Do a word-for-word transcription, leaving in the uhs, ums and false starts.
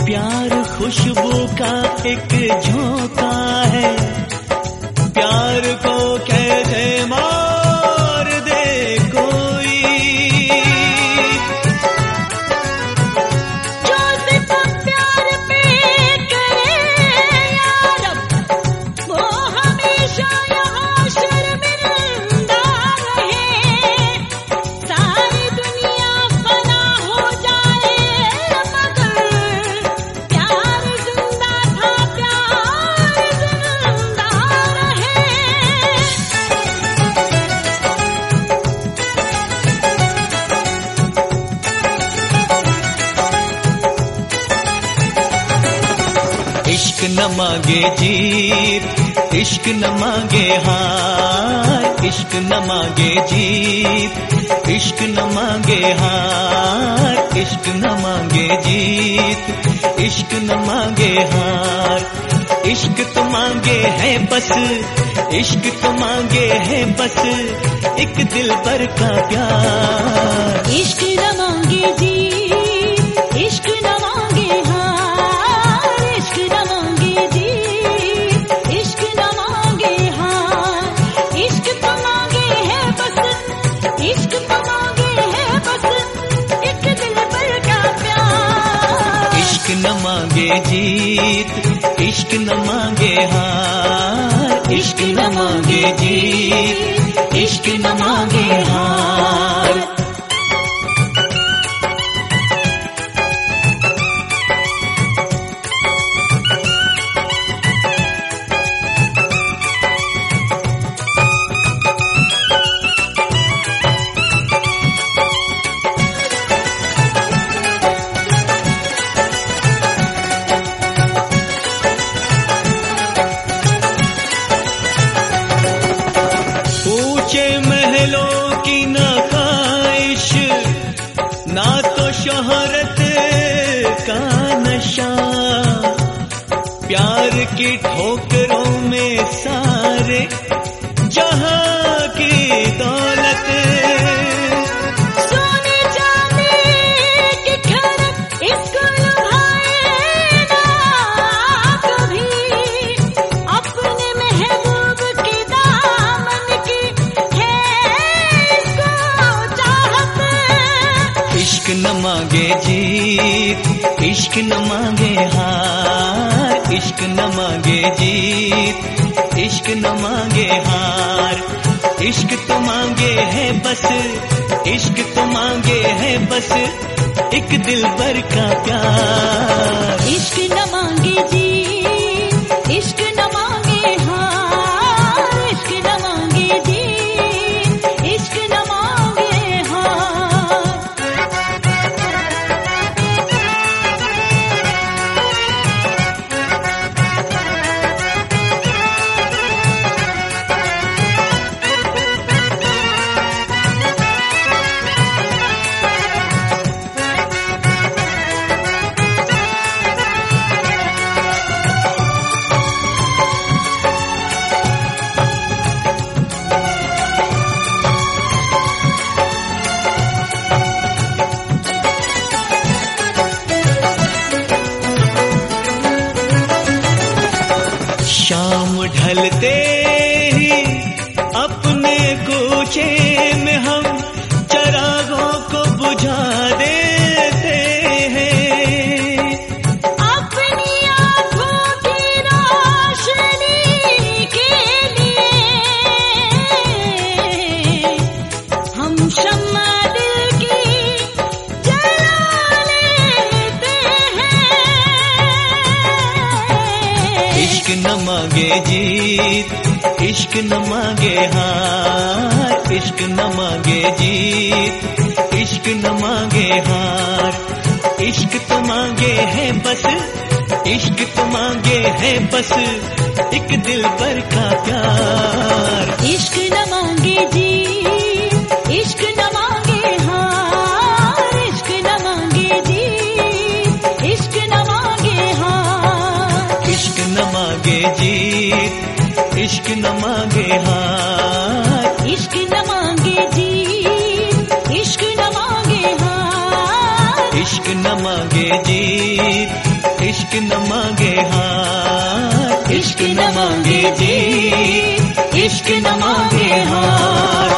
प्यार खुशबू का एक झोंका है, प्यार को कैसे मार दे कोई। जो सिर्फ प्यार पे करे यार, वो हमेशा यहाँ शर्मिंदा रहे। सारी दुनिया फना हो जाए मगर प्यार जिंदा था, प्यार जिंदा रहे। इश्क न मांगे जीत, इश्क न मांगे हार, इश्क न मांगे जीत, इश्क न मांगे हार, इश्क न मांगे जीत, इश्क न मांगे हार। इश्क तो मांगे है बस, इश्क तो मांगे है बस एक दिल भर का प्यार। इश्क न मांगे जीत, इश्क न मांगे हार, इश्क न मांगे जीत, इश्क न मांगे हार। इश्क तो मांगे है बस, इश्क तो मांगे है बस एक दिल भर का प्यार। इश्क न मांगे जीत, इश्क न मांगे हार, इश्क न मांगे जीत, इश्क न मांगे हार। ऊंचे महलों की न ख्वाहिश, ना तो शोहरत का नशा, प्यार की ठोकरों में सारे जहां की दौलत। सोने चांदी की खनक इसको लुभाए ना कभी, अपने महबूब के दामन की है इसको चाहत। इश्क न मांगे जीत, इश्क न मांगे हार, इश्क न मांगे जीत, इश्क न मांगे हार। इश्क तो मांगे है बस, इश्क तो मांगे है बस एक दिल भर का प्यार। इश्क न मांगे जीत, इश्क न मांगे हार, इश्क न मांगे जीत, इश्क न मांगे हार। शाम ढलते ही अपने कूचे में हम चरागों को बुझा देते हैं। अपनी आँखों की रोशनी के लिए हम शम्मा दिल की जला लेते हैं। इश्क न मांगे जीत, इश्क न मांगे हार, इश्क न मांगे जीत, इश्क न मांगे हार। इश्क तो मांगे है बस, इश्क तो मांगे है बस एक दिल भर का प्यार। इश्क न मांगे जीत, इश्क न मांगे हार, इश्क न मांगे जीत, इश्क न मांगे हार। इश्क न मांगे जीत, इश्क न मांगे हार, इश्क न मांगे जीत, इश्क न मांगे हार। इश्क न मांगे जीत, इश्क न मांगे हार, इश्क न मांगे जी, इश्क न मांगे हार।